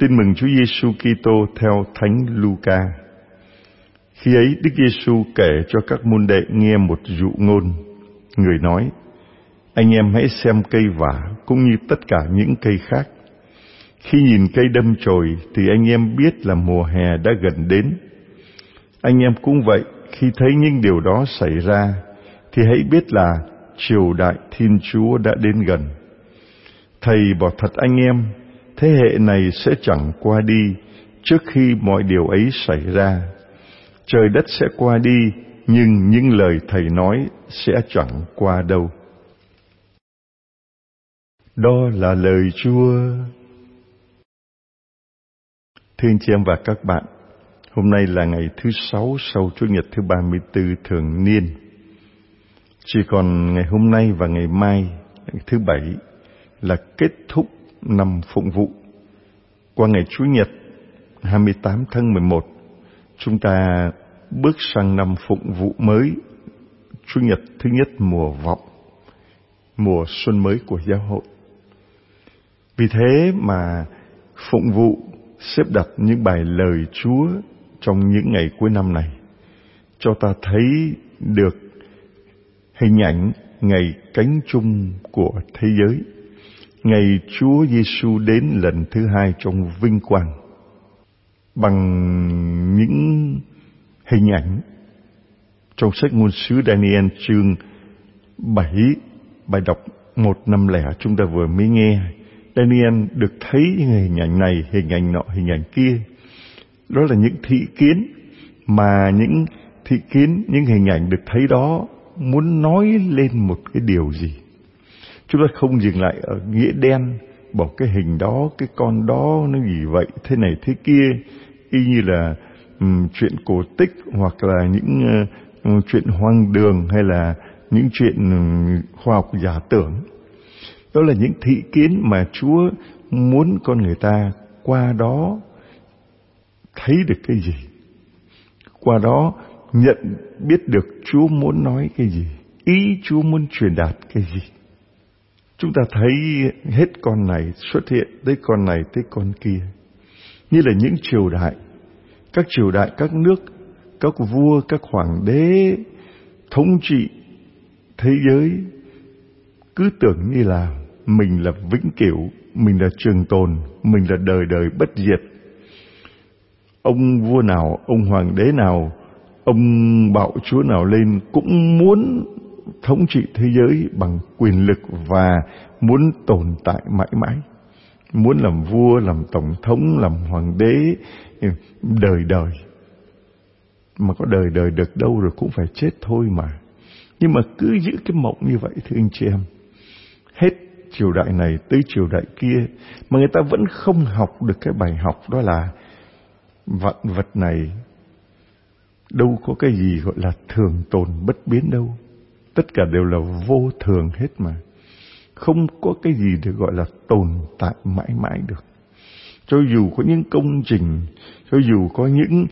Tin mừng Chúa Giêsu Kitô theo Thánh Luca. Khi ấy Đức Giêsu kể cho các môn đệ nghe một dụ ngôn. Người nói: anh em hãy xem cây vả cũng như tất cả những cây khác. Khi nhìn cây đâm chồi thì anh em biết là mùa hè đã gần đến. Anh em cũng vậy, khi thấy những điều đó xảy ra thì hãy biết là triều đại Thiên Chúa đã đến gần. Thầy bảo thật anh em, thế hệ này sẽ chẳng qua đi trước khi mọi điều ấy xảy ra. Trời đất sẽ qua đi, nhưng những lời Thầy nói sẽ chẳng qua đâu. Đó là lời Chúa. Thưa anh chị em và các bạn, hôm nay là ngày thứ 6 sau Chủ nhật thứ 34 thường niên. Chỉ còn ngày hôm nay và ngày mai, thứ 7, là kết thúc năm phụng vụ. Qua ngày Chủ nhật 28 tháng 11, chúng ta bước sang năm phụng vụ mới, Chủ nhật thứ nhất mùa vọng, mùa xuân mới của giáo hội. Vì thế mà phụng vụ xếp đặt những bài lời Chúa trong những ngày cuối năm này, cho ta thấy được hình ảnh ngày cánh chung của thế giới, ngày Chúa Giêsu đến lần thứ hai trong vinh quang. Bằng những hình ảnh trong sách ngôn sứ Daniel chương 7, bài đọc 150 chúng ta vừa mới nghe, Daniel được thấy những hình ảnh này, hình ảnh nọ, hình ảnh kia. Đó là những thị kiến, mà những thị kiến, những hình ảnh được thấy đó muốn nói lên một cái điều gì. Chúng ta không dừng lại ở nghĩa đen, bỏ cái hình đó, cái con đó nó gì vậy, thế này thế kia, y như là chuyện cổ tích hoặc là những chuyện hoang đường hay là những chuyện khoa học giả tưởng. Đó là những thị kiến mà Chúa muốn con người ta qua đó thấy được cái gì, qua đó nhận biết được Chúa muốn nói cái gì, ý Chúa muốn truyền đạt cái gì. Chúng ta thấy hết con này xuất hiện, tới con này, tới con kia. Như là những triều đại, các nước, các vua, các hoàng đế thống trị thế giới, cứ tưởng như là mình là vĩnh cửu, mình là trường tồn, mình là đời đời bất diệt. Ông vua nào, ông hoàng đế nào, ông bạo chúa nào lên cũng muốn thống trị thế giới bằng quyền lực và muốn tồn tại mãi mãi. Muốn làm vua, làm tổng thống, làm hoàng đế đời đời. Mà có đời đời được đâu, rồi cũng phải chết thôi mà. Nhưng mà cứ giữ cái mộng như vậy thưa anh chị em. Hết triều đại này tới triều đại kia mà người ta vẫn không học được cái bài học, đó là vạn vật này đâu có cái gì gọi là thường tồn bất biến đâu. Tất cả đều là vô thường hết mà. Không có cái gì được gọi là tồn tại mãi mãi được. Cho dù có những công trình, cho dù có những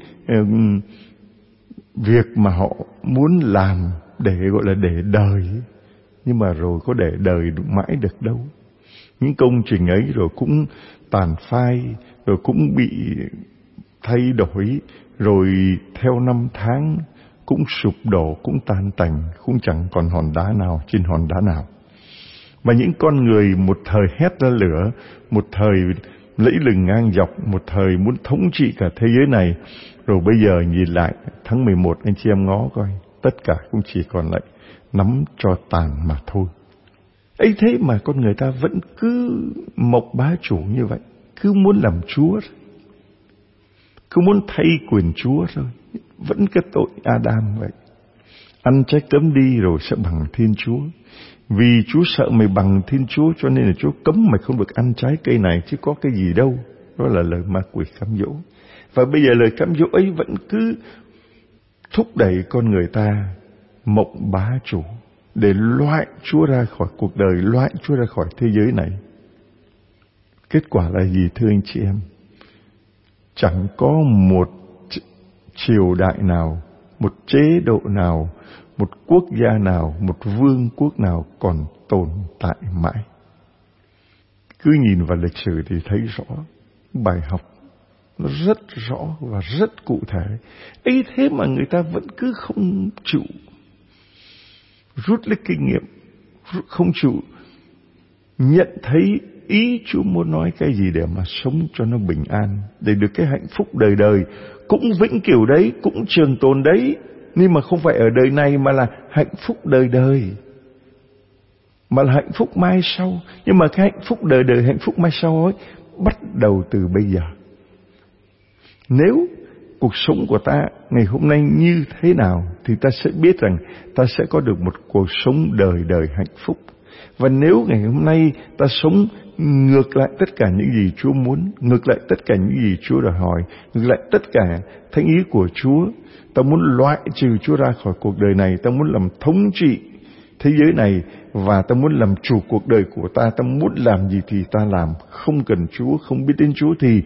việc mà họ muốn làm để gọi là để đời, nhưng mà rồi có để đời mãi được đâu. Những công trình ấy rồi cũng tàn phai, rồi cũng bị thay đổi, rồi theo năm tháng cũng sụp đổ, cũng tan tành, cũng chẳng còn hòn đá nào trên hòn đá nào. Mà những con người một thời hét ra lửa, một thời lẫy lừng ngang dọc, một thời muốn thống trị cả thế giới này, rồi bây giờ nhìn lại tháng 11 anh chị em ngó coi, tất cả cũng chỉ còn lại nắm tro tàn mà thôi. Ấy thế mà con người ta vẫn cứ mộc bá chủ như vậy, cứ muốn làm Chúa, cứ muốn thay quyền Chúa thôi. Vẫn cái tội Adam vậy. Ăn trái cấm đi rồi sẽ bằng Thiên Chúa. Vì Chúa sợ mày bằng Thiên Chúa cho nên là Chúa cấm mày không được ăn trái cây này, chứ có cái gì đâu. Đó là lời ma quỷ cám dỗ. Và bây giờ lời cám dỗ ấy vẫn cứ thúc đẩy con người ta mộng bá chủ, để loại Chúa ra khỏi cuộc đời, loại Chúa ra khỏi thế giới này. Kết quả là gì thưa anh chị em? Chẳng có một triều đại nào, một chế độ nào, một quốc gia nào, một vương quốc nào còn tồn tại mãi. Cứ nhìn vào lịch sử thì thấy rõ. bài học nó rất rõ và rất cụ thể. Ấy thế mà người ta vẫn cứ không chịu rút lấy kinh nghiệm, không chịu nhận thấy ý Chúa muốn nói cái gì để mà sống cho nó bình an, để được cái hạnh phúc đời đời, cũng vĩnh cửu đấy, cũng trường tồn đấy, nhưng mà không phải ở đời này mà là hạnh phúc đời đời, mà là hạnh phúc mai sau. Nhưng mà cái hạnh phúc đời đời, hạnh phúc mai sau ấy bắt đầu từ bây giờ. Nếu cuộc sống của ta ngày hôm nay như thế nào thì ta sẽ biết rằng ta sẽ có được một cuộc sống đời đời hạnh phúc. Và nếu ngày hôm nay ta sống ngược lại tất cả những gì Chúa muốn, ngược lại tất cả những gì Chúa đòi hỏi, ngược lại tất cả thánh ý của Chúa, ta muốn loại trừ Chúa ra khỏi cuộc đời này, ta muốn làm thống trị thế giới này, và ta muốn làm chủ cuộc đời của ta, ta muốn làm gì thì ta làm, không cần Chúa, không biết đến Chúa, thì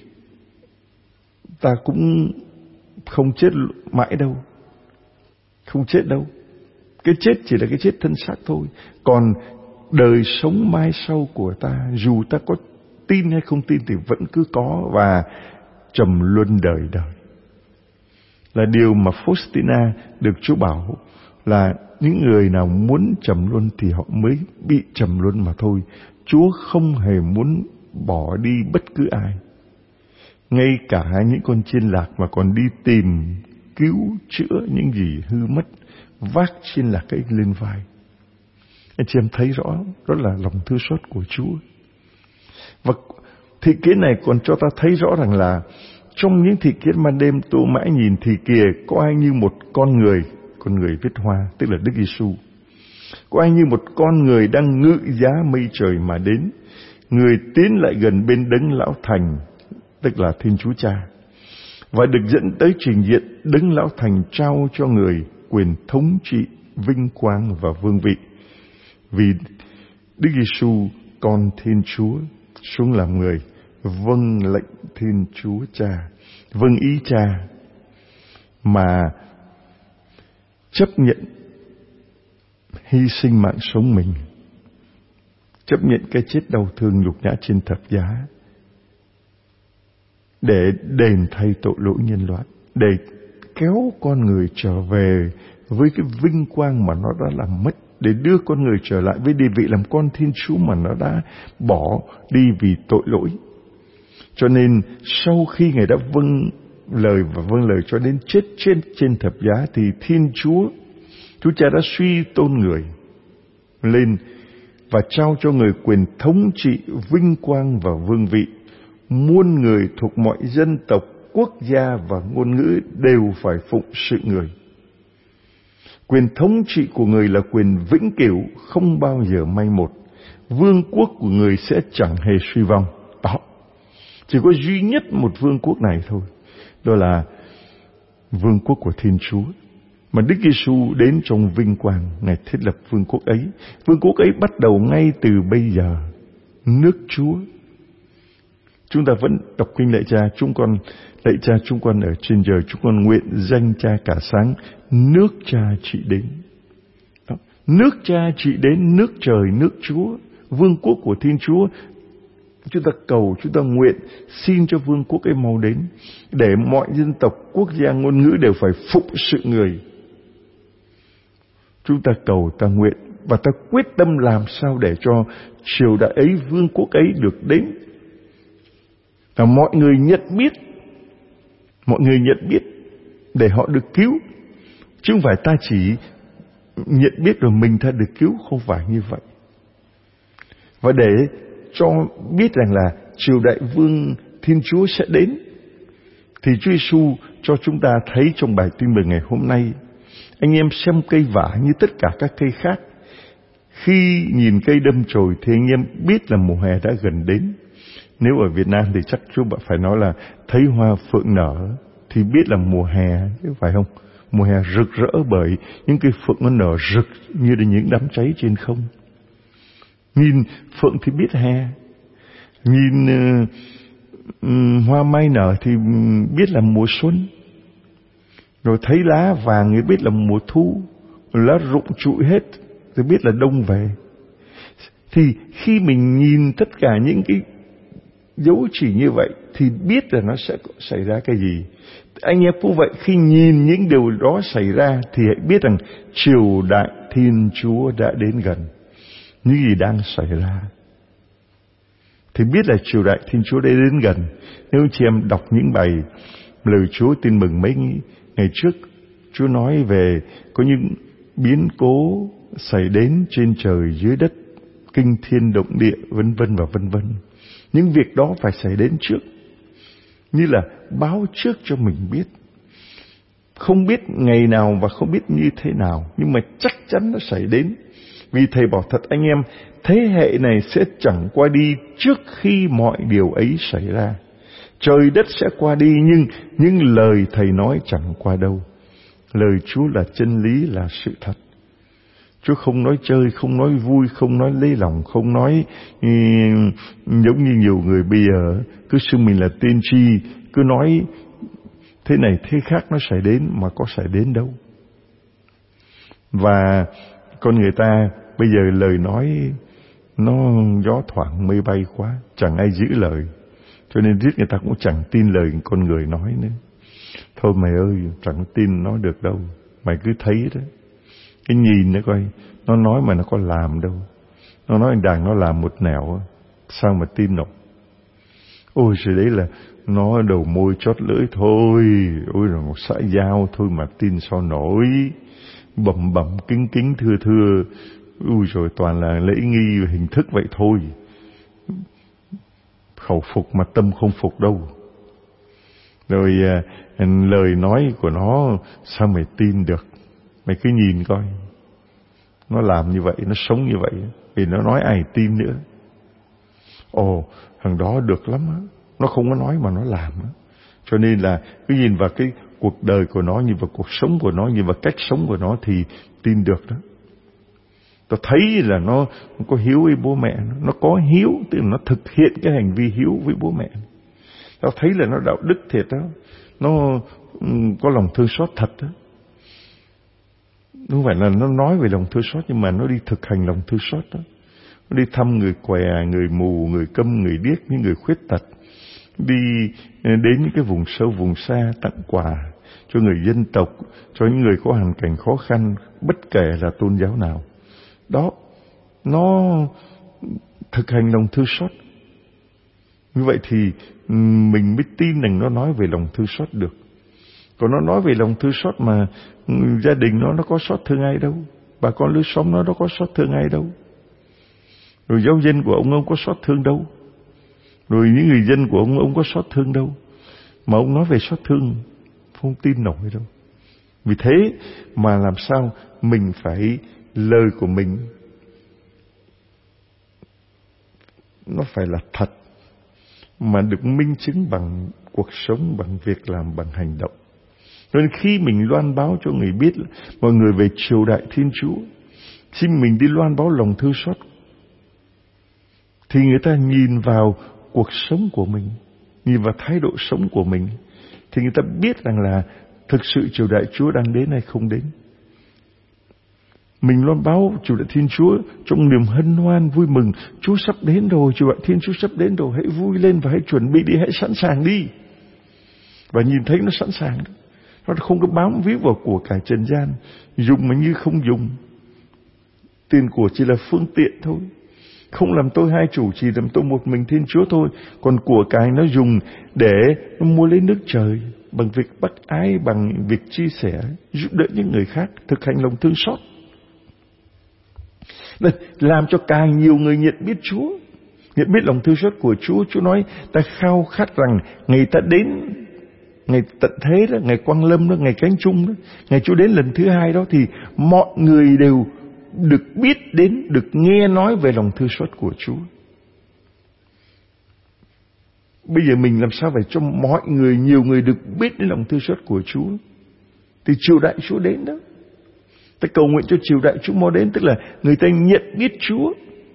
ta cũng không chết mãi đâu. Không chết đâu. Cái chết chỉ là cái chết thân xác thôi. Còn đời sống mai sau của ta, dù ta có tin hay không tin thì vẫn cứ có, và trầm luân đời đời. Là điều mà Faustina được Chúa bảo là những người nào muốn trầm luân thì họ mới bị trầm luân mà thôi. Chúa không hề muốn bỏ đi bất cứ ai. Ngay cả những con chiên lạc mà còn đi tìm cứu chữa những gì hư mất, vác chiên lạc ấy lên vai. Anh chị em thấy rõ, đó là lòng thương xót của Chúa. Và thị kiến này còn cho ta thấy rõ rằng là trong những thị kiến ban đêm Tô Mã nhìn thì kìa, có ai như một con người viết hoa, tức là Đức Giêsu. Có ai như một con người đang ngự giá mây trời mà đến, người tiến lại gần bên Đấng Lão Thành, tức là Thiên Chúa Cha, và được dẫn tới trình diện Đấng Lão Thành trao cho người quyền thống trị, vinh quang và vương vị. Vì Đức Giêsu con Thiên Chúa xuống làm người, vâng lệnh Thiên Chúa Cha, vâng ý Cha, mà chấp nhận hy sinh mạng sống mình, chấp nhận cái chết đau thương nhục nhã trên thập giá, để đền thay tội lỗi nhân loại, để kéo con người trở về với cái vinh quang mà nó đã làm mất, để đưa con người trở lại với địa vị làm con Thiên Chúa mà nó đã bỏ đi vì tội lỗi. Cho nên sau khi Ngài đã vâng lời và vâng lời cho đến chết trên thập giá, thì Thiên Chúa Cha đã suy tôn người lên và trao cho người quyền thống trị, vinh quang và vương vị. Muôn người thuộc mọi dân tộc, quốc gia và ngôn ngữ đều phải phụng sự người. Quyền thống trị của người là quyền vĩnh cửu, không bao giờ mai một. Vương quốc của người sẽ chẳng hề suy vong. Đó, chỉ có duy nhất một vương quốc này thôi, đó là vương quốc của Thiên Chúa. Mà Đức Giêsu đến trong vinh quang, Ngài thiết lập vương quốc ấy. Vương quốc ấy bắt đầu ngay từ bây giờ. Nước Chúa. Chúng ta vẫn đọc kinh lạy Cha, chúng con lạy Cha chúng con ở trên trời, chúng con nguyện danh Cha cả sáng, nước Cha trị đến. Đó. Nước Cha trị đến, nước trời, nước Chúa, vương quốc của Thiên Chúa. Chúng ta cầu, chúng ta nguyện xin cho vương quốc ấy mau đến, để mọi dân tộc, quốc gia, ngôn ngữ đều phải phụng sự người. Chúng ta cầu, ta nguyện và ta quyết tâm làm sao để cho triều đại ấy, vương quốc ấy được đến. Và mọi người nhận biết để họ được cứu. Chứ không phải ta chỉ nhận biết rồi mình ta được cứu, không phải như vậy. Và để cho biết rằng là triều đại vương Thiên Chúa sẽ đến, thì Chúa Giêsu cho chúng ta thấy trong bài tin mừng ngày hôm nay. Anh em xem cây vả như tất cả các cây khác. Khi nhìn cây đâm chồi thì anh em biết là mùa hè đã gần đến. Nếu ở Việt Nam thì chắc chú bạn phải nói là thấy hoa phượng nở thì biết là mùa hè, phải không? Mùa hè rực rỡ bởi những cây phượng nó nở rực như là những đám cháy trên không. Nhìn phượng thì biết hè, nhìn hoa mai nở thì biết là mùa xuân. Rồi thấy lá vàng thì biết là mùa thu, lá rụng trụi hết thì biết là đông về. Thì khi mình nhìn tất cả những cái dấu chỉ như vậy thì biết là nó sẽ xảy ra cái gì. Anh em cũng vậy, khi nhìn những điều đó xảy ra thì hãy biết rằng triều đại Thiên Chúa đã đến gần. Những gì đang xảy ra thì biết là triều đại Thiên Chúa đã đến gần. Nếu chị em đọc những bài lời Chúa tin mừng mấy ngày trước, Chúa nói về có những biến cố xảy đến trên trời dưới đất, kinh thiên động địa, vân vân và vân vân. Những việc đó phải xảy đến trước, như là báo trước cho mình biết. Không biết ngày nào và không biết như thế nào, nhưng mà chắc chắn nó xảy đến. Vì Thầy bảo thật anh em, thế hệ này sẽ chẳng qua đi trước khi mọi điều ấy xảy ra. Trời đất sẽ qua đi, nhưng những lời Thầy nói chẳng qua đâu. Lời Chúa là chân lý, là sự thật. Chúa không nói chơi, không nói vui, không nói lấy lòng, không nói giống như nhiều người bây giờ cứ xưng mình là tiên tri, cứ nói thế này thế khác nó xảy đến, mà có xảy đến đâu. Và con người ta bây giờ lời nói nó gió thoảng mây bay quá, chẳng ai giữ lời, cho nên riết người ta cũng chẳng tin lời con người nói nữa. Thôi mày ơi, chẳng tin nó được đâu, mày cứ thấy đó, cái nhìn nó coi, nó nói mà nó có làm đâu. Nó nói đàng nó làm một nẻo, sao mà tin nổi. Ôi rồi đấy là nó đầu môi chót lưỡi thôi, ôi rồi một xã giao thôi mà tin sao nổi. Bẩm bẩm kính kính thưa thưa, ui rồi toàn là lễ nghi hình thức vậy thôi. Khẩu phục mà tâm không phục đâu. Rồi lời nói của nó sao mày tin được. Mày cứ nhìn coi, nó làm như vậy, nó sống như vậy, vì nó nói ai tin nữa. Ồ, thằng đó được lắm á, nó không có nói mà nó làm á. Cho nên là cứ nhìn vào cái cuộc đời của nó, nhìn vào cuộc sống của nó, nhìn vào cách sống của nó thì tin được đó. Tao thấy là nó có hiếu với bố mẹ, nó có hiếu, tức là nó thực hiện cái hành vi hiếu với bố mẹ. Tao thấy là nó đạo đức thiệt đó, nó có lòng thương xót thật đó. Không phải là nó nói về lòng thương xót, nhưng mà nó đi thực hành lòng thương xót đó. Nó đi thăm người què, người mù, người câm, người điếc, những người khuyết tật. Đi đến những cái vùng sâu, vùng xa tặng quà cho người dân tộc, cho những người có hoàn cảnh khó khăn, bất kể là tôn giáo nào. Đó, nó thực hành lòng thương xót. Như vậy thì mình mới tin rằng nó nói về lòng thương xót được. Còn nó nói về lòng thương xót mà gia đình nó có xót thương ai đâu, bà con lối xóm nó có xót thương ai đâu, rồi giáo dân của ông có xót thương đâu, rồi những người dân của ông có xót thương đâu, mà ông nói về xót thương không tin nổi đâu. Vì thế mà làm sao mình phải lời của mình nó phải là thật, mà được minh chứng bằng cuộc sống, bằng việc làm, bằng hành động. Nên khi mình loan báo cho người biết mọi người về triều đại Thiên Chúa, khi mình đi loan báo lòng thương xót, thì người ta nhìn vào cuộc sống của mình, nhìn vào thái độ sống của mình, thì người ta biết rằng là thực sự triều đại Chúa đang đến hay không đến. Mình loan báo triều đại Thiên Chúa trong niềm hân hoan vui mừng, Chúa sắp đến rồi, triều đại Thiên Chúa sắp đến rồi, hãy vui lên và hãy chuẩn bị đi, hãy sẵn sàng đi. Và nhìn thấy nó sẵn sàng đó. Nó không có bám víu vào của cải trần gian, dùng mà như không dùng. Tiền của chỉ là phương tiện thôi, không làm tôi hai chủ, chỉ làm tôi một mình Thiên Chúa thôi. Còn của cải nó dùng để nó mua lấy nước trời, bằng việc bác ái, bằng việc chia sẻ, giúp đỡ những người khác, thực hành lòng thương xót. Làm cho càng nhiều người nhận biết Chúa, nhận biết lòng thương xót của Chúa. Chúa nói ta khao khát rằng ngày ta đến, ngày tận thế đó, ngày Quang Lâm đó, ngày Cánh Chung đó, ngày Chúa đến lần thứ hai đó, thì mọi người đều được biết đến, được nghe nói về lòng thương xót của Chúa. Bây giờ mình làm sao phải cho mọi người, nhiều người được biết đến lòng thương xót của Chúa, thì triều đại Chúa đến đó. Ta cầu nguyện cho triều đại Chúa mau đến, tức là người ta nhận biết Chúa.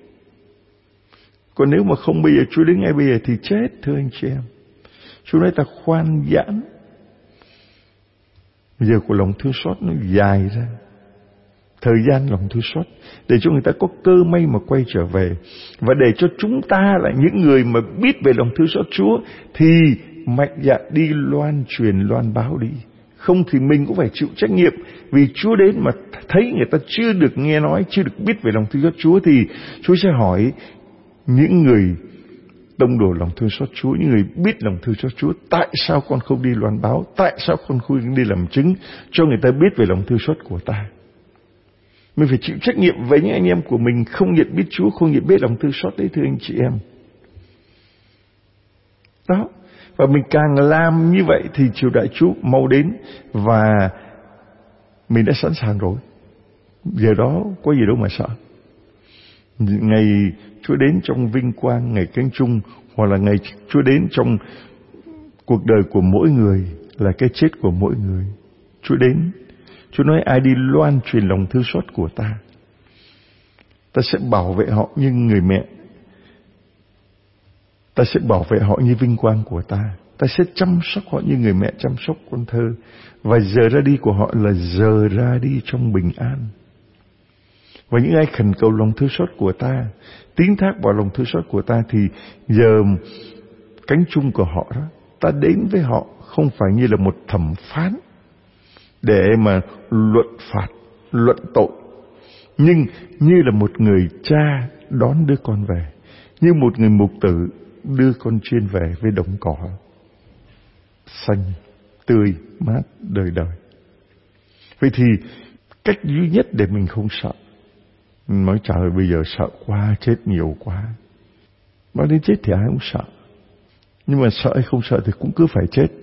Còn nếu mà không bây giờ Chúa đến ngay bây giờ thì chết, thưa anh chị em. Chúa nói ta khoan giãn. Bây giờ của lòng thương xót nó dài ra, thời gian lòng thương xót, để cho người ta có cơ may mà quay trở về, và để cho chúng ta là những người mà biết về lòng thương xót Chúa thì mạnh dạn đi loan truyền, loan báo đi. Không thì mình cũng phải chịu trách nhiệm, vì Chúa đến mà thấy người ta chưa được nghe nói, chưa được biết về lòng thương xót Chúa, thì Chúa sẽ hỏi những người tông đồ lòng thương xót Chúa, những người biết lòng thương xót Chúa: tại sao con không đi loan báo? Tại sao con không đi làm chứng cho người ta biết về lòng thương xót của ta? Mình phải chịu trách nhiệm với những anh em của mình không nhận biết Chúa, không nhận biết lòng thương xót đấy, thưa anh chị em. Đó. Và mình càng làm như vậy thì triều đại Chúa mau đến, và mình đã sẵn sàng rồi. Giờ đó có gì đâu mà sợ. Ngày Chúa đến trong vinh quang, ngày cánh chung, hoặc là ngày Chúa đến trong cuộc đời của mỗi người là cái chết của mỗi người. Chúa đến, Chúa nói: ai đi loan truyền lòng thương xót của ta, ta sẽ bảo vệ họ như người mẹ, ta sẽ bảo vệ họ như vinh quang của ta, ta sẽ chăm sóc họ như người mẹ chăm sóc con thơ. Và giờ ra đi của họ là giờ ra đi trong bình an. Và những ai khẩn cầu lòng thương xót của ta, tín thác vào lòng thương xót của ta, thì giờ cánh chung của họ đó, ta đến với họ không phải như là một thẩm phán để mà luận phạt, luận tội, nhưng như là một người cha đón đứa con về, như một người mục tử đưa con chiên về với đồng cỏ xanh, tươi, mát, đời đời. Vậy thì cách duy nhất để mình không sợ, nói trời bây giờ sợ quá, chết nhiều quá. Nói đến chết thì ai cũng sợ, nhưng mà sợ hay không sợ thì cũng cứ phải chết.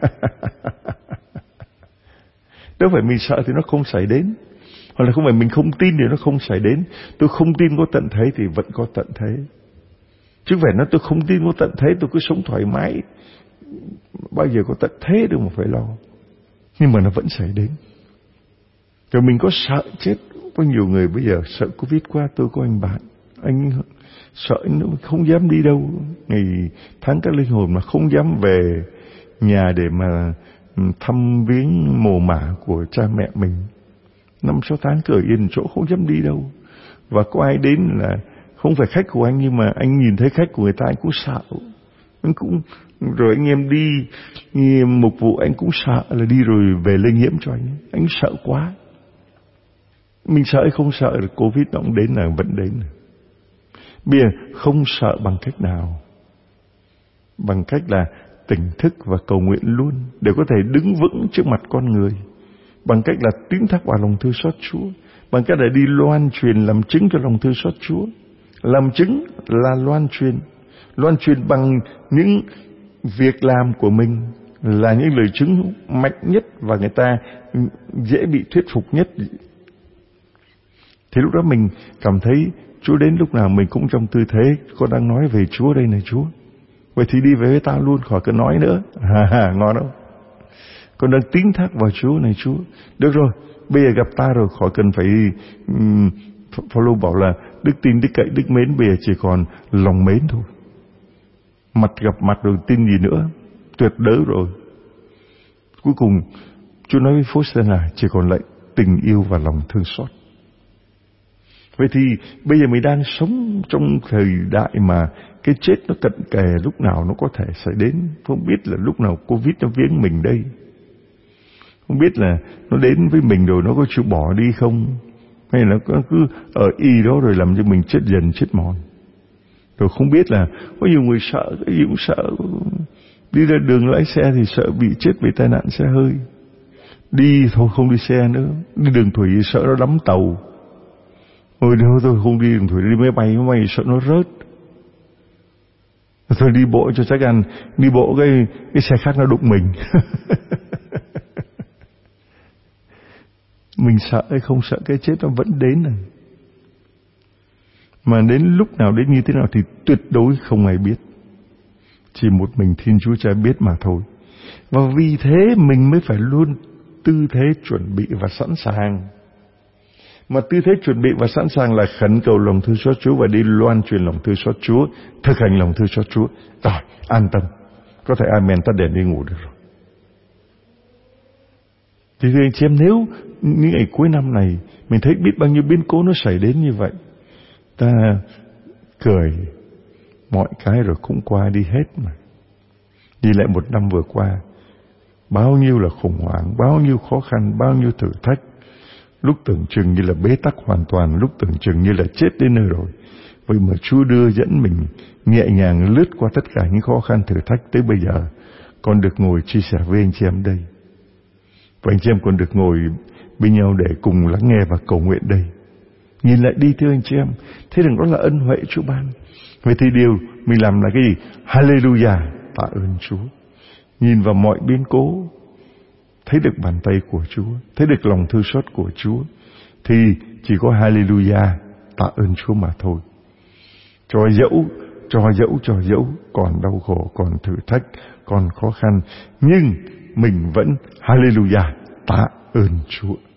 Đâu phải mình sợ thì nó không xảy đến, hoặc là không phải mình không tin thì nó không xảy đến. Tôi không tin có tận thế thì vẫn có tận thế, chứ phải nói tôi không tin có tận thế, tôi cứ sống thoải mái, bao giờ có tận thế đâu mà phải lo. Nhưng mà nó vẫn xảy đến. Rồi mình có sợ chết. Có nhiều người bây giờ sợ Covid quá. Tôi có anh bạn, anh sợ, anh không dám đi đâu. Ngày tháng các linh hồn mà không dám về nhà để mà thăm viếng mồ mả của cha mẹ mình. 5-6 tháng cứ ở yên chỗ, không dám đi đâu. Và có ai đến là không phải khách của anh, nhưng mà anh nhìn thấy khách của người ta anh cũng sợ. Anh cũng, rồi anh em đi mục vụ anh cũng sợ là đi rồi về lây nhiễm cho anh. Anh sợ quá. Mình sợ hay không sợ là Covid nó cũng đến là vẫn đến. Bây giờ không sợ bằng cách nào? Bằng cách là tỉnh thức và cầu nguyện luôn, để có thể đứng vững trước mặt con người. Bằng cách là tín thác vào lòng thương xót Chúa. Bằng cách là đi loan truyền, làm chứng cho lòng thương xót Chúa. Làm chứng là loan truyền. Loan truyền bằng những việc làm của mình, là những lời chứng mạnh nhất và người ta dễ bị thuyết phục nhất. Thì lúc đó mình cảm thấy Chúa đến lúc nào mình cũng trong tư thế con đang nói về Chúa đây này Chúa. Vậy thì đi về với ta luôn, khỏi cần nói nữa. Ngon đâu. Con đang tín thác vào Chúa này Chúa. Được rồi, bây giờ gặp ta rồi, khỏi cần phải Phaolô bảo là đức tin, đức cậy, đức mến, bây giờ chỉ còn lòng mến thôi. Mặt gặp mặt rồi tin gì nữa, tuyệt đới rồi. Cuối cùng Chúa nói với Phốt là chỉ còn lại tình yêu và lòng thương xót. Vậy thì bây giờ mình đang sống trong thời đại mà cái chết nó cận kề, lúc nào nó có thể xảy đến. Không biết là lúc nào Covid nó viếng mình đây. Không biết là nó đến với mình rồi nó có chịu bỏ đi không, hay là nó cứ ở y đó rồi làm cho mình chết dần chết mòn. Rồi không biết là có nhiều người sợ, cái gì cũng sợ. Đi ra đường lái xe thì sợ bị chết vì tai nạn xe hơi. Đi thôi không đi xe nữa. Đi đường thủy sợ nó đắm tàu. Ôi đâu tôi không đi đường thủy, đi máy bay sợ nó rớt. Thôi đi bộ cho chắc ăn. Đi bộ cái xe khác nó đụng mình. Mình sợ hay không sợ cái chết nó vẫn đến này. Mà đến lúc nào, đến như thế nào thì tuyệt đối không ai biết. Chỉ một mình Thiên Chúa Cha biết mà thôi. Và vì thế mình mới phải luôn tư thế chuẩn bị và sẵn sàng. Mà tư thế chuẩn bị và sẵn sàng là khẩn cầu lòng thương xót Chúa và đi loan truyền lòng thương xót Chúa, thực hành lòng thương xót Chúa. Rồi, an tâm. Có thể amen, tắt đèn đi ngủ được rồi. Thì thưa anh chị em, nếu những ngày cuối năm này mình thấy biết bao nhiêu biến cố nó xảy đến như vậy, ta cười mọi cái rồi cũng qua đi hết mà. Nhìn lại một năm vừa qua, bao nhiêu là khủng hoảng, bao nhiêu khó khăn, bao nhiêu thử thách. Lúc tưởng chừng như là bế tắc hoàn toàn, lúc tưởng chừng như là chết đến nơi rồi. Vậy mà Chúa đưa dẫn mình nhẹ nhàng lướt qua tất cả những khó khăn thử thách, tới bây giờ còn được ngồi chia sẻ với anh chị em đây. Và anh chị em còn được ngồi bên nhau để cùng lắng nghe và cầu nguyện đây. Nhìn lại đi thưa anh chị em, thế rằng đó là ân huệ Chúa ban. Vậy thì điều mình làm là cái gì? Hallelujah, tạ ơn Chúa. Nhìn vào mọi biến cố, thấy được bàn tay của Chúa, thấy được lòng thương xót của Chúa, thì chỉ có hallelujah, tạ ơn Chúa mà thôi. Cho dẫu còn đau khổ, còn thử thách, còn khó khăn, nhưng mình vẫn hallelujah, tạ ơn Chúa.